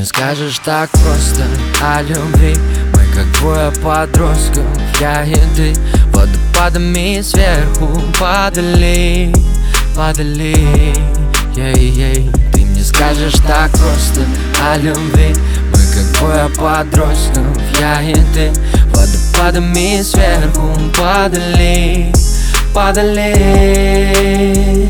не скажешь так просто о любви. Мы как двое подростков, я и ты, водопадами сверху падали, падали. Ей-ей, ты не скажешь так просто о любви. Мы как двое подростков, я и ты, водопадами сверху падали, падали.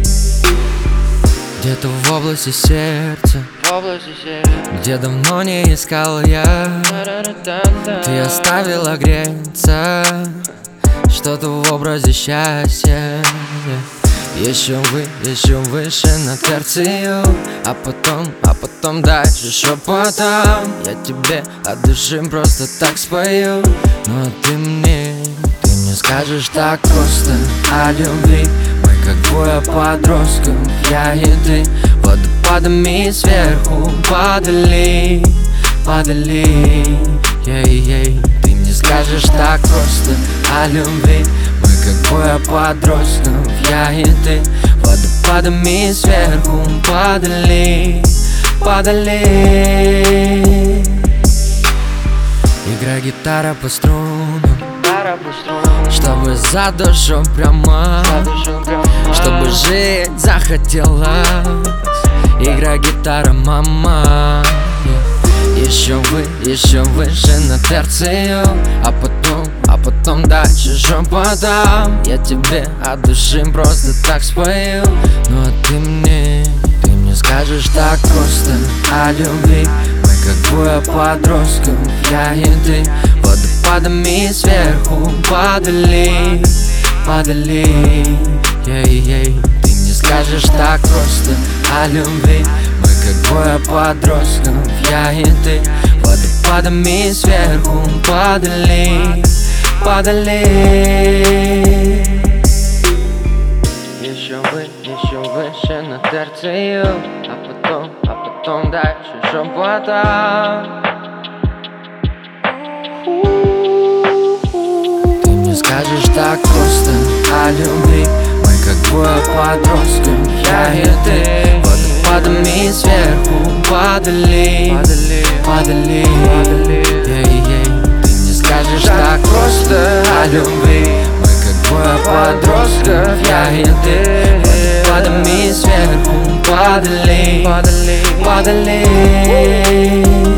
Где-то в области сердца, где давно не искал я, ты оставила греться что-то в образе счастья. Еще выше на терцию, а потом дальше шепотом. Я тебе от души просто так спою, но ты мне скажешь так просто о любви. Мы как двое подростков, я и ты, водопадами сверху падали, падали. Ей-ей, ты не скажешь так просто о любви. Мы как двое подростков, я и ты, водопадами сверху падали, падали. Играй гитара по струнам, чтобы за душу прямо, чтобы жить захотелось. Играй гитара, мама. Еще выше на терцию, а потом дальше шепотом. Я тебе от души просто так спою, но ты мне скажешь так просто о любви. Мы как двое подростков, я и ты, водопадами сверху падали, падали. Ей-ей, ты не скажешь так просто о любви. Мы как двое подростков, я и ты, водопадами сверху падали, падали. Еще выше на терцию, а потом дальше шепотом. Ты не скажешь так просто о любви. Мы как двое подростков, я и ты, водопадами сверху падали, падали. Ей-ей, ты не скажешь так просто о любви. Мы как двое подростков, я и ты, водопадами сверху падали, падали.